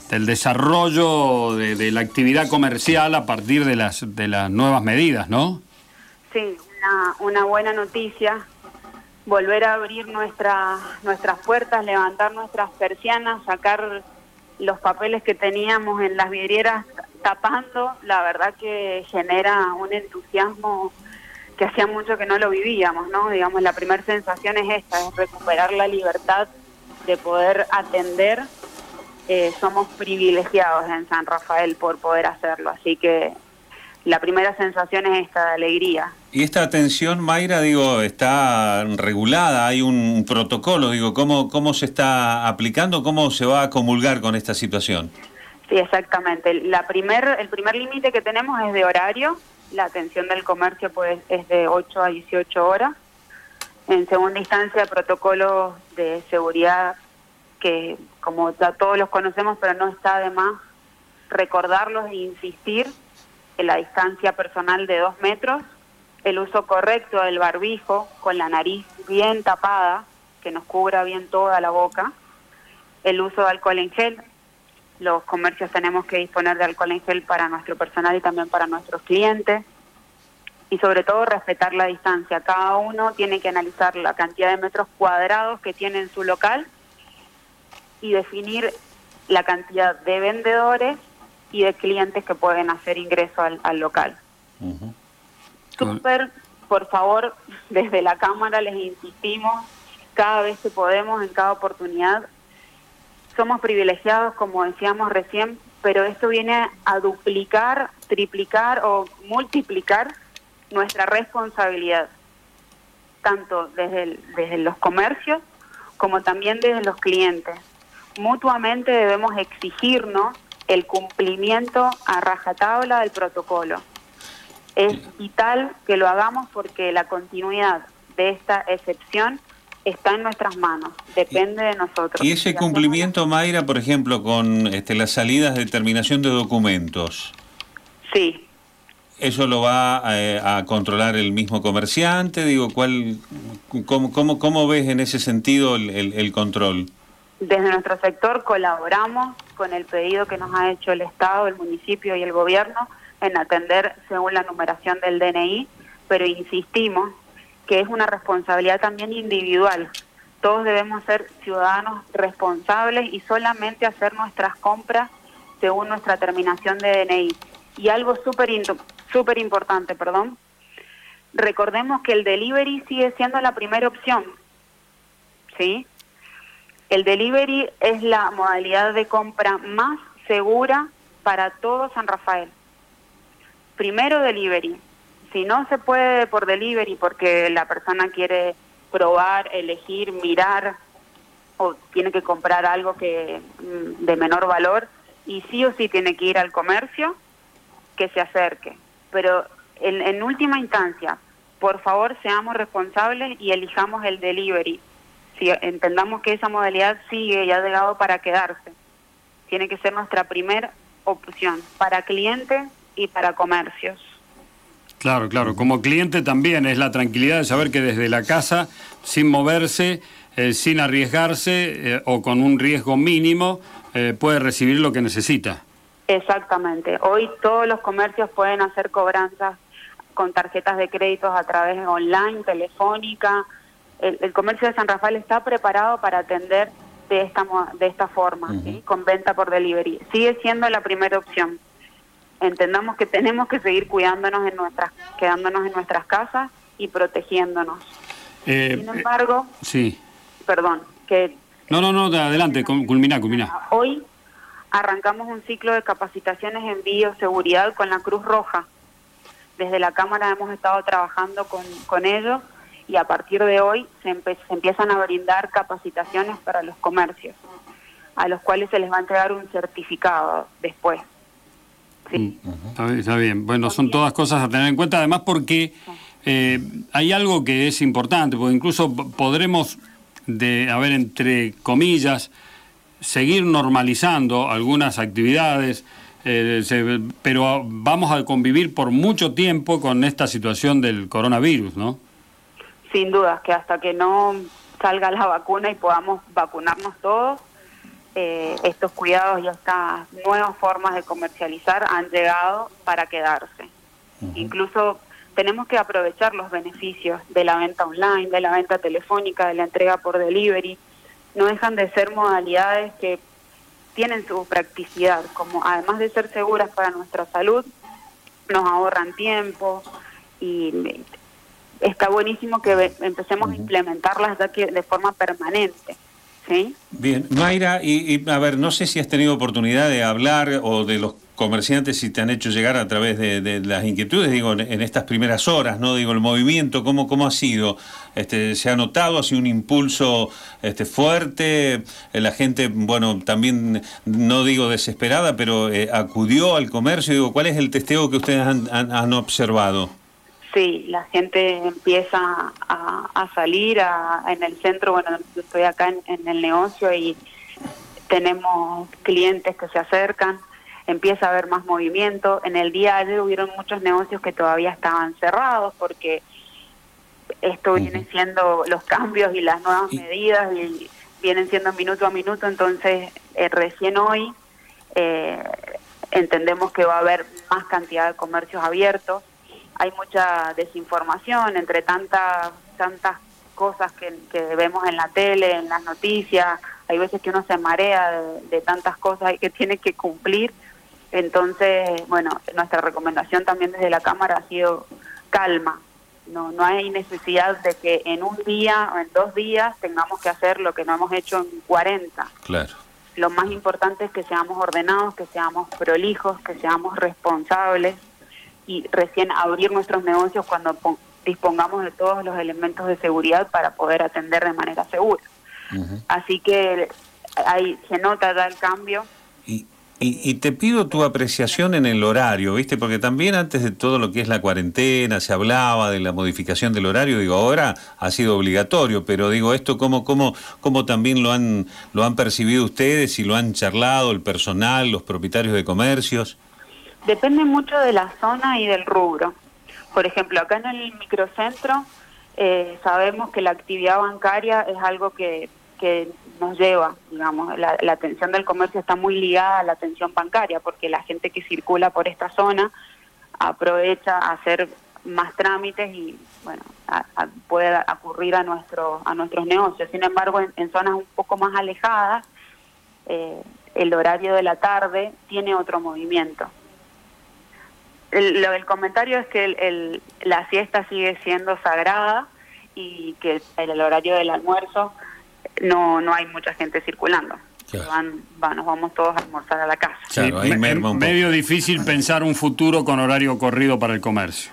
del desarrollo de la actividad comercial a partir de las nuevas medidas, ¿no? Sí, una buena noticia. Volver a abrir nuestras puertas, levantar nuestras persianas, sacar los papeles que teníamos en las vidrieras tapando, la verdad que genera un entusiasmo que hacía mucho que no lo vivíamos, ¿no? Digamos, la primera sensación es esta, es recuperar la libertad de poder atender. Somos privilegiados en San Rafael por poder hacerlo, así que la primera sensación es esta, de alegría. Y esta atención, Mayra, digo, está regulada, hay un protocolo, digo, ¿cómo se está aplicando, cómo se va a comulgar con esta situación? Sí, exactamente. El primer límite que tenemos es de horario. La atención del comercio pues es de 8 a 18 horas. En segunda instancia, protocolos de seguridad que como ya todos los conocemos, pero no está de más recordarlos e insistir en la distancia personal de 2 metros, el uso correcto del barbijo con la nariz bien tapada, que nos cubra bien toda la boca, el uso de alcohol en gel. Los comercios tenemos que disponer de alcohol en gel para nuestro personal y también para nuestros clientes. Y sobre todo respetar la distancia. Cada uno tiene que analizar la cantidad de metros cuadrados que tiene en su local y definir la cantidad de vendedores y de clientes que pueden hacer ingreso al local. Súper, por favor, desde la Cámara les insistimos, cada vez que podemos, en cada oportunidad. Somos privilegiados, como decíamos recién, pero esto viene a duplicar, triplicar o multiplicar nuestra responsabilidad, tanto desde los comercios como también desde los clientes. Mutuamente debemos exigirnos el cumplimiento a rajatabla del protocolo. Es vital que lo hagamos porque la continuidad de esta excepción está en nuestras manos, depende de nosotros. Y ese cumplimiento, Mayra, por ejemplo, con las salidas de terminación de documentos. Sí. ¿Eso lo va a controlar el mismo comerciante? Digo, ¿cómo ves en ese sentido el control? Desde nuestro sector colaboramos con el pedido que nos ha hecho el Estado, el municipio y el gobierno en atender según la numeración del DNI, pero insistimos que es una responsabilidad también individual. Todos debemos ser ciudadanos responsables y solamente hacer nuestras compras según nuestra terminación de DNI. Y algo súper importante, recordemos que el delivery sigue siendo la primera opción, ¿sí? El delivery es la modalidad de compra más segura para todo San Rafael. Primero delivery. Si no se puede por delivery porque la persona quiere probar, elegir, mirar o tiene que comprar algo que de menor valor y sí o sí tiene que ir al comercio, que se acerque. Pero en última instancia, por favor seamos responsables y elijamos el delivery. Si entendamos que esa modalidad sigue y ha llegado para quedarse, tiene que ser nuestra primera opción para clientes y para comercios. Claro, como cliente también es la tranquilidad de saber que desde la casa, sin moverse, sin arriesgarse o con un riesgo mínimo, puede recibir lo que necesita. Exactamente. Hoy todos los comercios pueden hacer cobranzas con tarjetas de créditos a través de online, telefónica. El comercio de San Rafael está preparado para atender de esta forma, ¿sí? Con venta por delivery. Sigue siendo la primera opción. Entendamos que tenemos que seguir quedándonos en nuestras casas y protegiéndonos. Sin embargo, sí. Perdón, que... No, adelante, culmina. Hoy arrancamos un ciclo de capacitaciones en bioseguridad con la Cruz Roja. Desde la Cámara hemos estado trabajando con ellos y a partir de hoy se empiezan a brindar capacitaciones para los comercios, a los cuales se les va a entregar un certificado después. Sí. Está bien. Bueno, son todas cosas a tener en cuenta, además porque hay algo que es importante, porque incluso podremos, entre comillas, seguir normalizando algunas actividades, pero vamos a convivir por mucho tiempo con esta situación del coronavirus, ¿no? Sin duda, que hasta que no salga la vacuna y podamos vacunarnos todos, estos cuidados y estas nuevas formas de comercializar han llegado para quedarse. Incluso tenemos que aprovechar los beneficios de la venta online, de la venta telefónica, de la entrega por delivery. No dejan de ser modalidades que tienen su practicidad, como además de ser seguras para nuestra salud, nos ahorran tiempo y está buenísimo que empecemos a implementarlas de forma permanente. ¿Sí? Bien, Mayra, y a ver, no sé si has tenido oportunidad de hablar o de los comerciantes, si te han hecho llegar a través de las inquietudes, digo, en estas primeras horas, ¿no? Digo, el movimiento, ¿cómo ha sido? ¿Se ha notado? ¿Ha sido un impulso fuerte? La gente, bueno, también, no digo desesperada, pero acudió al comercio. Digo, ¿cuál es el testeo que ustedes han observado? Sí, la gente empieza a salir en el centro. Bueno, yo estoy acá en el negocio y tenemos clientes que se acercan, empieza a haber más movimiento. En el día de ayer hubieron muchos negocios que todavía estaban cerrados porque esto viene siendo los cambios y las nuevas medidas y vienen siendo minuto a minuto, entonces recién hoy entendemos que va a haber más cantidad de comercios abiertos. Hay mucha desinformación entre tantas cosas que vemos en la tele, en las noticias. Hay veces que uno se marea de tantas cosas y que tiene que cumplir. Entonces, bueno, nuestra recomendación también desde la Cámara ha sido calma. No hay necesidad de que en un día o en 2 días tengamos que hacer lo que no hemos hecho en 40. Claro. Lo más importante es que seamos ordenados, que seamos prolijos, que seamos responsables y recién abrir nuestros negocios cuando dispongamos de todos los elementos de seguridad para poder atender de manera segura. Así que ahí se nota ya el cambio. Y te pido tu apreciación en el horario, ¿viste? Porque también antes de todo lo que es la cuarentena se hablaba de la modificación del horario. Digo, ahora ha sido obligatorio, pero digo, esto ¿cómo también lo han percibido ustedes y lo han charlado el personal, los propietarios de comercios? Depende mucho de la zona y del rubro. Por ejemplo, acá en el microcentro sabemos que la actividad bancaria es algo que nos lleva, digamos, la atención del comercio está muy ligada a la atención bancaria, porque la gente que circula por esta zona aprovecha a hacer más trámites y, bueno, puede ocurrir a nuestros negocios. Sin embargo, en zonas un poco más alejadas, el horario de la tarde tiene otro movimiento. El comentario es que la siesta sigue siendo sagrada y que el horario del almuerzo no hay mucha gente circulando. Claro. Nos vamos todos a almorzar a la casa. Claro, ahí merma un poco. Medio difícil pensar un futuro con horario corrido para el comercio.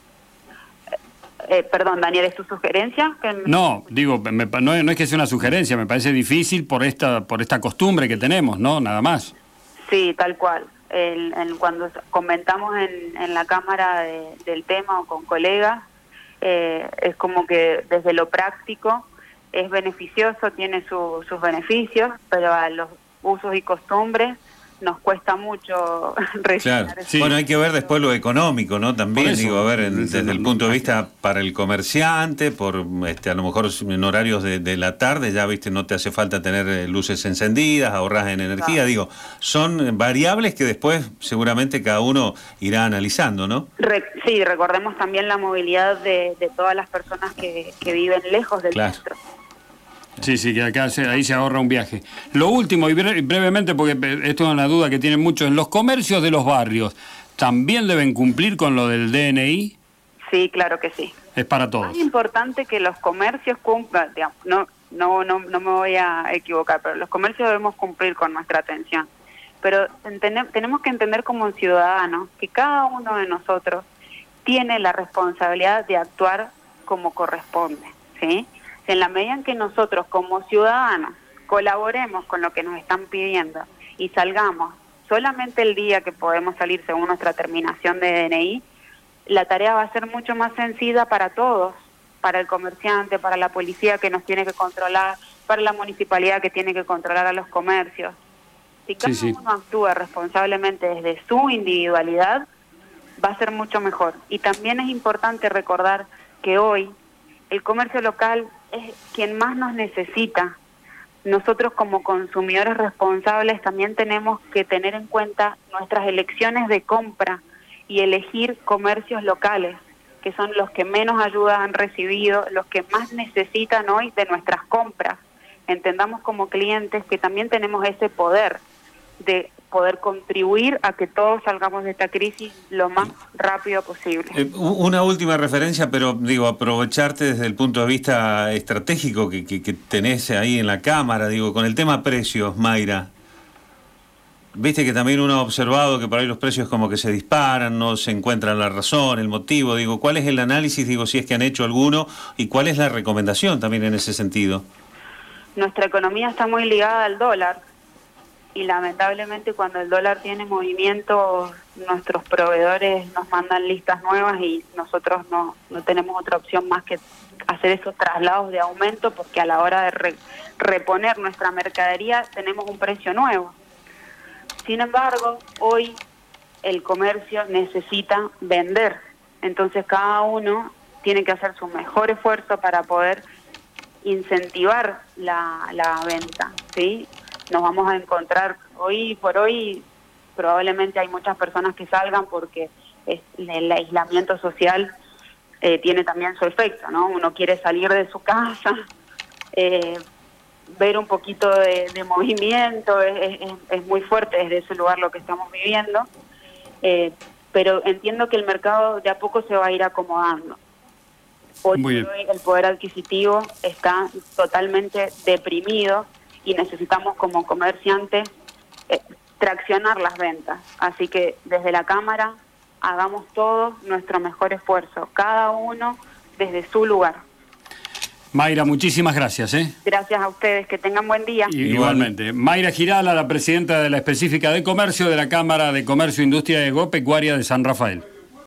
Perdón, Daniel, ¿es tu sugerencia? No, digo, no es que sea una sugerencia, me parece difícil por esta costumbre que tenemos, ¿no? Nada más. Sí, tal cual. Cuando comentamos en la Cámara del tema o con colegas, es como que desde lo práctico es beneficioso, tiene sus beneficios, pero a los usos y costumbres nos cuesta mucho claro. Sí. Bueno, hay que ver después lo económico, ¿no? También, digo, a ver, desde el punto de vista para el comerciante, por a lo mejor en horarios de la tarde, ya viste, no te hace falta tener luces encendidas, ahorras en energía, claro. Digo, son variables que después seguramente cada uno irá analizando, ¿no? Sí, recordemos también la movilidad de todas las personas que viven lejos del centro. Sí, que acá ahí se ahorra un viaje. Lo último, y brevemente, porque esto es una duda que tienen muchos, en los comercios de los barrios, ¿también deben cumplir con lo del DNI? Sí, claro que sí. Es para todos. Es importante que los comercios cumplan, digamos, no me voy a equivocar, pero los comercios debemos cumplir con nuestra atención. Pero tenemos que entender como ciudadanos que cada uno de nosotros tiene la responsabilidad de actuar como corresponde, ¿sí? En la medida en que nosotros como ciudadanos colaboremos con lo que nos están pidiendo y salgamos solamente el día que podemos salir según nuestra terminación de DNI, la tarea va a ser mucho más sencilla para todos, para el comerciante, para la policía que nos tiene que controlar, para la municipalidad que tiene que controlar a los comercios. Si cada uno actúa responsablemente desde su individualidad, va a ser mucho mejor. Y también es importante recordar que hoy el comercio local es quien más nos necesita nosotros como consumidores responsables también tenemos que tener en cuenta nuestras elecciones de compra y elegir comercios locales, que son los que menos ayuda han recibido, los que más necesitan hoy de nuestras compras. Entendamos como clientes que también tenemos ese poder de poder contribuir a que todos salgamos de esta crisis lo más rápido posible. Una última referencia, pero digo, aprovecharte desde el punto de vista estratégico que tenés ahí en la Cámara, digo, con el tema precios, Mayra. Viste que también uno ha observado que por ahí los precios como que se disparan, no se encuentra la razón, el motivo, digo, ¿cuál es el análisis, digo, si es que han hecho alguno, y cuál es la recomendación también en ese sentido? Nuestra economía está muy ligada al dólar, y lamentablemente cuando el dólar tiene movimientos, nuestros proveedores nos mandan listas nuevas y nosotros no tenemos otra opción más que hacer esos traslados de aumento, porque a la hora de reponer nuestra mercadería tenemos un precio nuevo. Sin embargo, hoy el comercio necesita vender, entonces cada uno tiene que hacer su mejor esfuerzo para poder incentivar la venta, ¿sí? Nos vamos a encontrar hoy por hoy, probablemente hay muchas personas que salgan porque el aislamiento social tiene también su efecto, ¿no? Uno quiere salir de su casa, ver un poquito de movimiento, es muy fuerte desde ese lugar lo que estamos viviendo, pero entiendo que el mercado de a poco se va a ir acomodando. Hoy el poder adquisitivo está totalmente deprimido y necesitamos como comerciantes traccionar las ventas. Así que desde la Cámara hagamos todo nuestro mejor esfuerzo, cada uno desde su lugar. Mayra, muchísimas gracias. Gracias a ustedes, que tengan buen día. Igualmente. Mayra Girala, la presidenta de la específica de comercio de la Cámara de Comercio e Industria Agropecuaria de San Rafael.